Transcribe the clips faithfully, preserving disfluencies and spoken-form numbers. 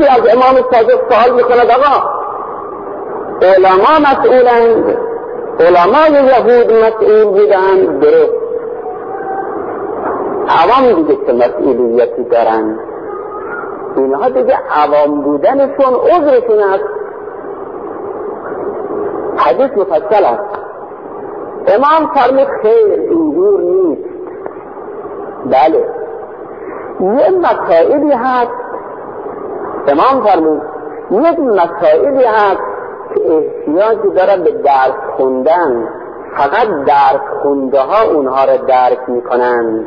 یکی از امام صادق سوال میکند آقا علما مسئولند، علمای یهود مسئول بودند، درست، عوام دیگه چه مسئولیتی دارند؟ اینها دیگه عوام بودنشون عذرشون است. حدیث مفصل است. امام فرمود خیر اینجور نیست. بله یه مسائلی هست، امام فرمود یک مسائلی هست که احتیاجی داره به درس خوندن، فقط درس خونده ها اونها رو درک میکنن،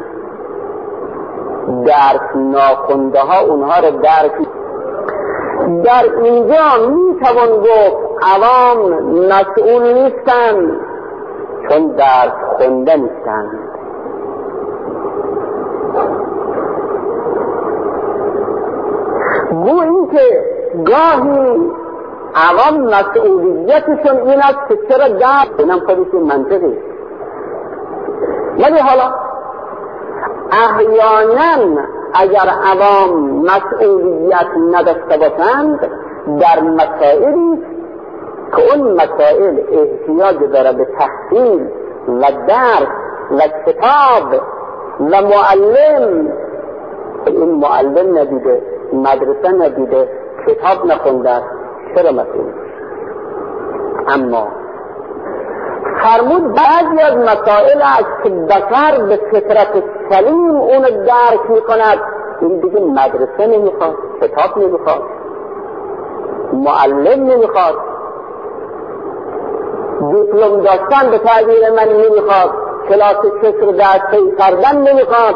درس ناخونده ها اونها رو درک. در اینجا میتوان گفت عوام مسئول نیستن چون درس خونده نیستن. گو این که گاهی عوام مسئولیتشون این است که چرا درس، اینم خودشون منطقی، ولی حالا احیانا اگر عوام مسئولیت نداشته باشند در مسائلی که اون مسائل احتیاج داره به تحصیل و درس و کتاب و معلم، این معلم ندیده، مدرسه ندیده، کتاب نخونده، چرا مسئول؟ اما فرمود بعضی از مسائل است که بشر به فطرت سلیم اون درک میکند، این دیگه مدرسه نمیخواد، کتاب نمیخواد، معلم نمیخواد، دیپلم داشتن به تعبیر من نمیخواد، کلاس فکر درسی کردن نمیخواد.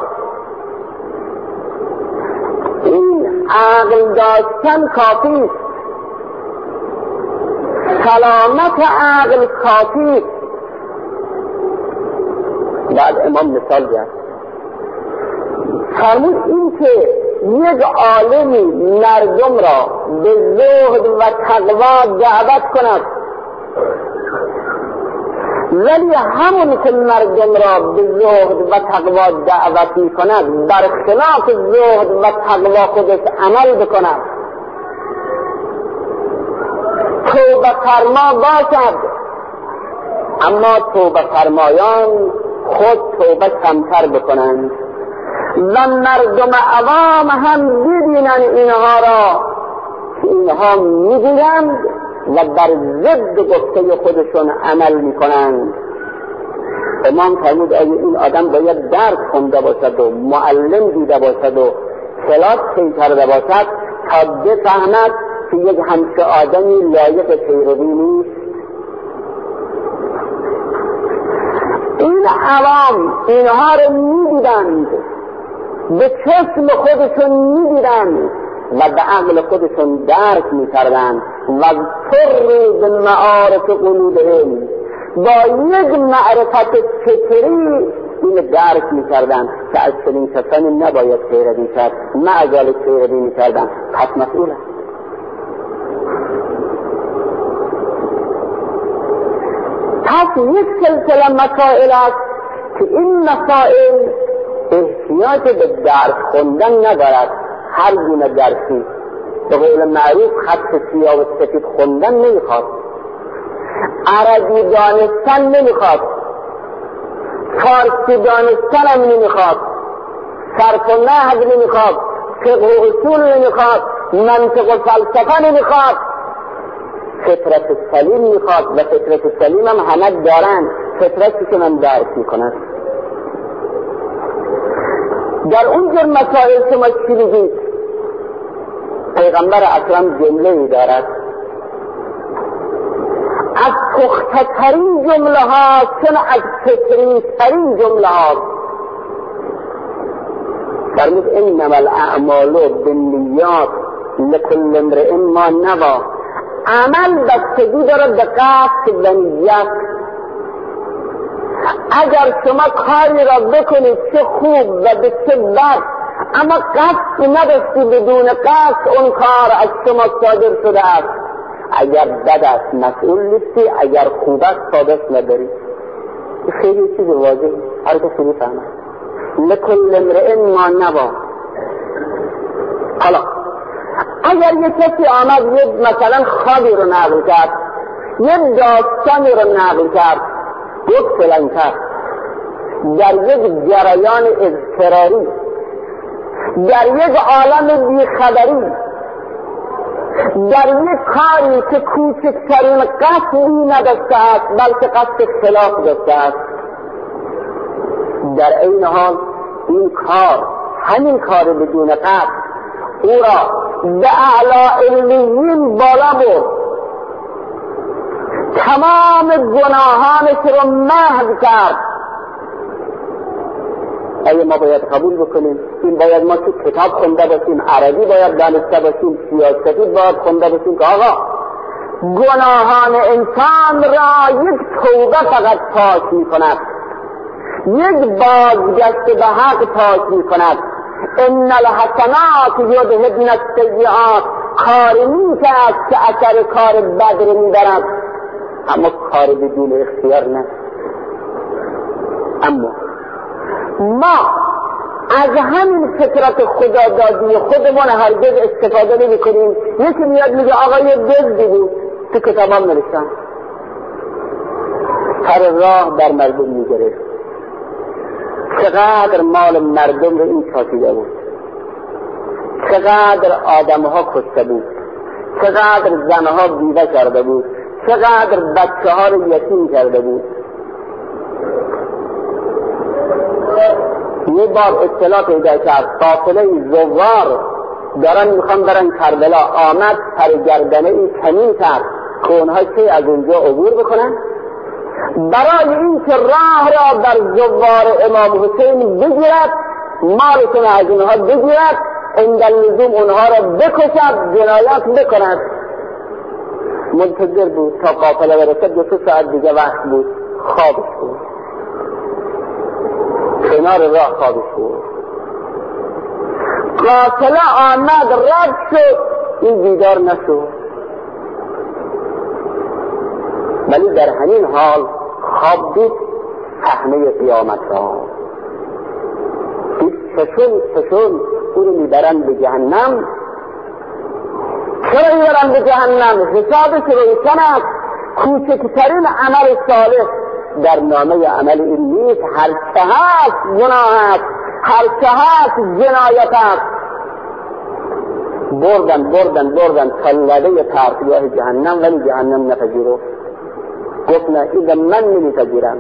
این عقل داشتن کافی است، سلامت عقل کافی است. بعد امام مثال بیاد فرمود این که یک عالمی مردم را به زهد و تقوا دعوت کند، ولی همون که مردم را به زهد و تقوا دعوت می کند برخلاف زهد و تقوا خودش عمل بکند، توبه فرما باشد اما توبه فرمایان خود توبه کمتر بکنند و مردم عوام هم ببینن اینها را که اینها میگویند و بر ضد گفته خودشون عمل میکنند. امام فرمود اگه این آدم باید درس خونده باشد و معلم دیده باشد و کلاس طی کرده باشد تا بفهمد که یک همچه آدمی لایق پیروی نیست. این عوام اینها رو میدیدند، به چشم خودشون میدیدند و به عقل خودشون درک میکردند و سر به معارف قلوبهم، با یک معرفت فکری این درک میکردند که از چنین کسانی نباید پیروی کرد، معجل پیروی میکردند، پس مسئول است. پس یک سلسله مسائل است که این مسائل احتیاج به درس خوندن ندارد، هر گونه درسی به قول معروف خط سیاه و سفید خوندن نمیخواد، عربی دانستن نمیخواد، فارسی دانستن هم نمیخواد، صرف و نحو نمیخواد، فقه و اصول نمیخواد، منطق و فلسفه نمیخواد، فطرت سلیم میخواد و فطرت سلیم هم همه دارن، فطرتی که من درک میکنن. در اونجور مسائل شما چی بگید؟ پیغمبر اکرم جمله ای دارد از پخته ترین جمله ها چون از فطری ترین جمله ها فرمود انما الاعمال بالنیات لکل امرئ ما نوی. عمل بستگی دارد به قصد و نیت. اگر شما کاری را بکنید چه خوب و به چه بد، اما قصد نداشتی، بدون قصد اون کار از شما صادر شده است، اگر بد است مسئول نیستی، اگر خوب است ثابت نداری. خیلی چیز واضحه، هر کسی میفهمه. لکل امرئ ما نوی. حالا اگر یه کسی آمد یه مثلا خوابی رو نقل کرد، یه داستانی رو نقل کرد، یک فلان کرد در یک جریان اضطراری، در یک عالم بیخبری، در یک کاری که کوچکترین قصدی نداشته است بلکه قصد خلاف داشته است، در این حال این کار، همین کار بدون قصد او را به اعلی علیین بالا برد، تمام گناهانش رو محو کرد. اگه ما باید قبول بکنیم این باید ما تو کتاب خونده باشیم، عربی باید دانسته باشیم، سیاستی باید خونده باشیم که آقا گناهان انسان را یک توبه فقط پاک می کند، یک بازگشت به حق پاک می کند. ان الحسنات یذهبن السیئات، کار نیک است که اثر کار بد رو میبرد، اما کار بدون اختیار نه. اما ما از همین فطرت خدادادی خودمون هرگز استفاده نمی کنیم. یکی میاد میگه آقا یه دزدی بود، تو کتابام نوشتن، هر راه در مردم میگرفت، چقدر مال مردم رو این چاپیده بود، چقدر آدمها کشته بود، چقدر زنها بیوه کرده بود، چقدر بچه ها رو یتیم کرده بود. یه بار اطلاع پیدا کرد قافله زوار دارن میخوان برن کربلا، آمد سرگردنه این کمین کرد که اونها چه از اونجا عبور بکنن. برای این که راه را بر زوار امام حسین بگیرد، مالتون از اونها بگیرد، عند اللزوم اونها را بکشد، جنایات بکند. منتظر بود تا قافله برسد، دو سه ساعت دیگه وقت بود، خوابش بود، کنار راه خوابش بود. قافله آمد رد شد، این بیدار نشد، ولی در همین حال خواب دید صحنه قیامت را، دید چشم چشم او رو میبرن به جهنم. چرا میبرن به جهنم؟ حسابش روشن است، کوچکترین عمل صالح در نامه عمل این نیست، هر چه هست گناه است، هر چه هست جنایت است. بردن بردن بردن تا لبه تعرفگاه جهنم، ولی جهنم نپذیرفت، گفت نه این من نمیپذیرم.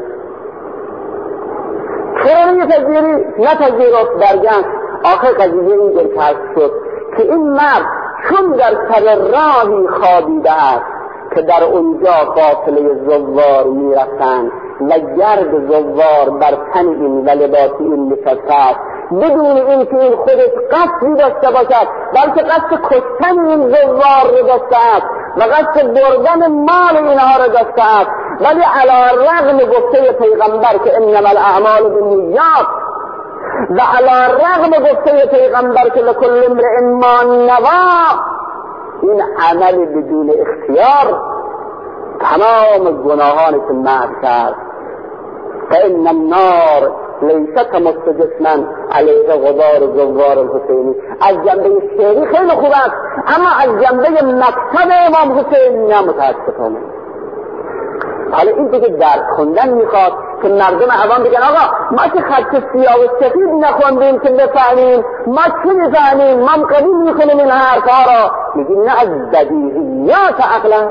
چرا نمیپذیری؟ نپذیرفت، برگشت. آخر قضیه این جل کشف شد که این مرد چون در سر راهی خوابیده است که در اونجا قافله زوار میرفتند و گرد زوار بر تن این و لباس این نشسته است، بدون این که این خودش قصدی داشته باشد، بلکه قصد کشتن این زوار رو داشته است و قصد بردن مال اینها رو داشته است، ولی علی رغم گفته پیغمبر که انما الاعمال بالنیات و علی رغم گفته پیغمبر که لکل امرئ ما نوی، این عمل بدون اختیار تمام گناهانش محو کرد. فإن النار لیست مس جسما علیه غبار زوار الحسینی. از جنبه شعری خیلی خوب است، اما از جنبه مکتب امام حسین نه، متاسفانه. حالا این دیگه درک خوندن میخواد که مردم عوام بگن آقا ما که خط سیاه و سفید نخوندیم که بفهمیم، ما چی میفهمیم، ما قبول میکنیم این حرفها را. میگیم نه، از بدیهیات عقل،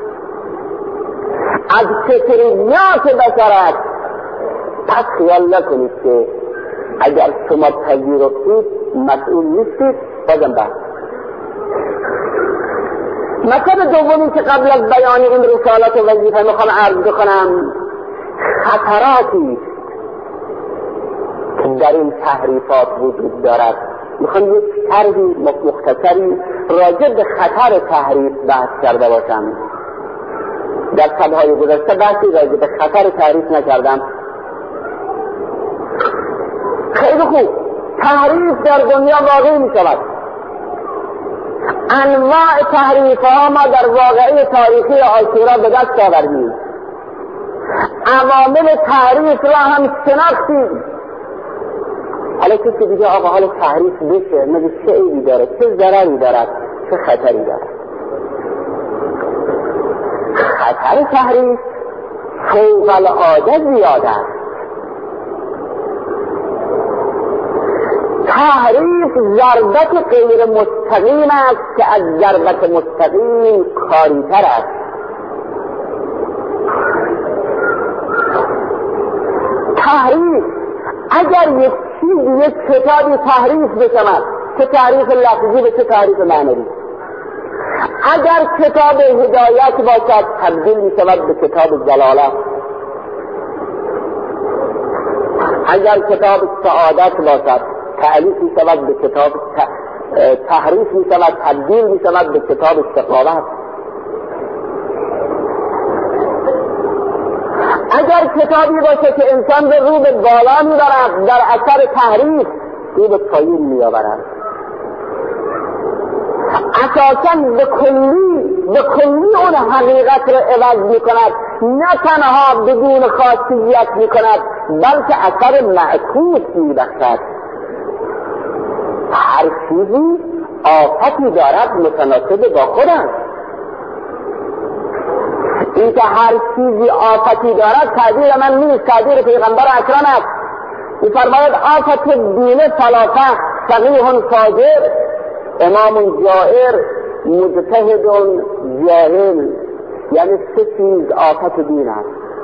از فطریات بشرت. پس خیال نکنید که اگر شما پذیرفتید مسئول نیستید. بازم بحث مطلب دومی که قبل از بیان این رسالت و وظیفه میخوام عرض بکنم، خطراتی که در این تحریفات وجود دارد. میخوام یک طرحی مختصری راجع به خطر تحریف بحث کرده باشم. در سالهای گذشته بحثی راجع به خطر تحریف نکردم. خیلی خوب، تحریف در دنیا واقع می شود. انواع تحریف ها ما در واقعه تاریخی عاشورا به دست آوردیم. عوامل تحریف را هم شناختیم. حالا کسی دیگه آقا حالا تحریف بشه مگه چه عیبی داره، چه ضرری دارد؟ چه خطری دارد؟ خطر تحریف فوق العاده زیاد است. تحریف ضربت غیر مستقیم است که از ضربت مستقیم کاری‌تر است. تحریف اگر یک چیز یک کتابی تحریف بشود، چه تحریف لفظی به چه تحریف معنوی، اگر کتاب هدایت باشد تبدیل می شود به کتاب ضلالت، اگر کتاب سعادت باشد تعلیف می شود به کتاب تحریف می شود تبدیل می شود به کتاب شقاوت. اگر کتابی باشه که انسان به رو به بالا می برد در اثر تحریف رو به پایین می آورد. اساساً به کلی به کلی اون حقیقت رو عوض می کند، نه تنها بدون خاصیت می کند بلکه اثر معکوس می بخشد. هر چیزی آفتی دارد متناسب با خودم. این که هر چیزی آفتی دارد تعبیر من نیست، تعبیر پیغمبر اکرم است. می‌فرماید آفت دین ثلاثه، فقیه فاجر، امام جائر، مجتهد جاهل. یعنی سه چیز آفت دین است.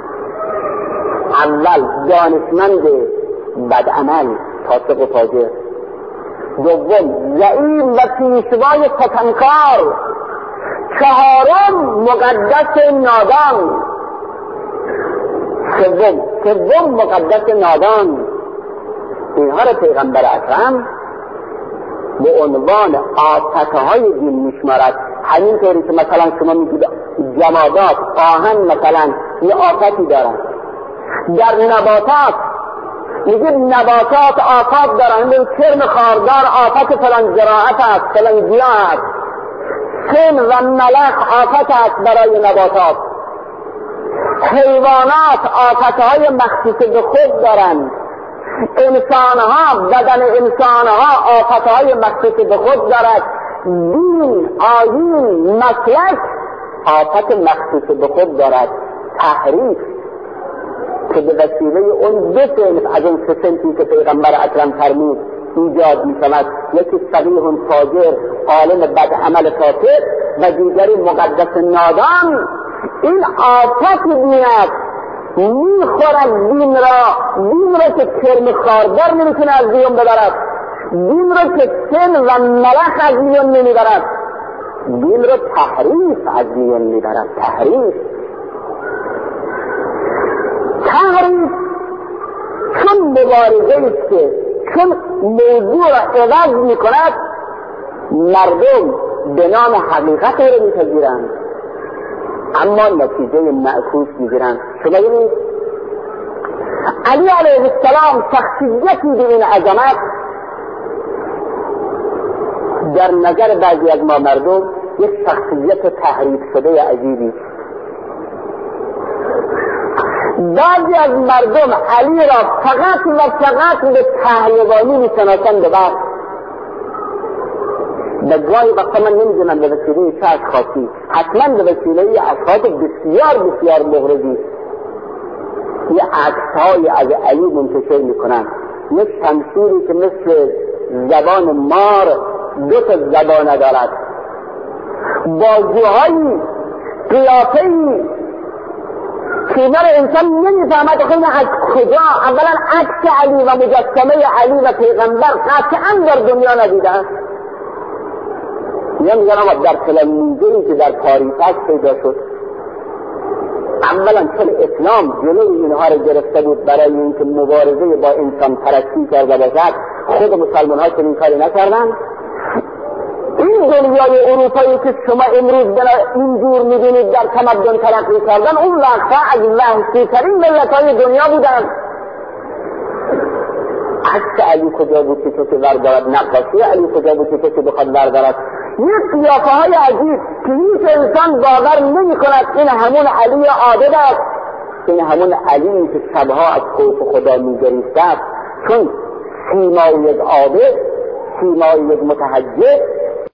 اول دانشمند بدعمل فاسق و فاجر، دوم زعیم و پیشوای فتنکار، چهارم مقدس نادان، سوم سوم مقدس نادان. اینها را پیغمبر اکرم به عنوان آفتهای دین میشمارد. همین طوری که مثلا شما میگید جمادات، آهن مثلا یه آفتی دارن، در نباتات میگید نباتات آفات دارن، این کرم خاردار آفت فلان زراعت است، فلان گیاه است. سن و ملخ آفت است برای نباتات. حیوانات آفتهای مخصوص به خود دارند. انسانها، بدن انسانها آفتهای مخصوص به خود دارد. دین، آیین، مسلک آفت مخصوص به خود دارد. تحریف که به وسیله اون دو صنف از اون سه صنفی که پیغمبر اکرم فرمود ایجاد می شود، یکی فقیه فاجر عالم بد عمل فاسد و دیگری مقدس نادان. این آفت دین است، می خورد دین را، دین را که کرم خاردار نمیتونه از میون ببرد، دین را که سن و ملخ از میون نمیبرد، دین را تحریف از میون میبرد. تحریف تحریف چون مبارزه است که چون موضوع را عوض می کند، مردم به نام حقیقت را میپذیرند اما نتیجه معکوس میگیرند. شما ببینید علی علیه السلام شخصیتی به این عظمت در نظر بعضی از ما مردم یک شخصیت تحریف شده عجیبی. بعضی از مردم علی را فقط و فقط به پهلوانی میشناسند و بعد به گاهی وقتا من نمیدونم به وسیله چه اشخاصی، حتما به وسیله اشخاص بسیار بسیار مغرضی یه عکس‌های از علی منتشر میکنن، یک شمشیری که مثل زبان مار دو تا زبانه دارد، بازوهایی، قیافه‌ای که مر انسان نمیفهمد خیلی از کجا. اولا عکس علی و مجسمه علی و پیغمبر قطعا در دنیا ندیدن. میگن اما در فلانجایی که در پاریس هست پیدا شد. اولا چون اسلام جلوی اینها را گرفته بود برای اینکه مبارزه با انسان پرستی کرده باشد، خود مسلمان ها چنین کاری نکردن. این دنیای اروپایی که شما امروز اینجور میبینید در تمدن ترقی کردن، اون وقتا از وحشی ترین ملت های دنیا بودن. عکس علی کجا بود که کسی بردارد، نقاشی علی کجا بود که کسی بخواد بردارد. یک قیافه های عجیب که هیچ انسان باور نمی کند این همون علی عادل است، این همون علی که شبها از خوف خدا میگریسته است، چون سیمای یک عادل، سیمای یک متحجب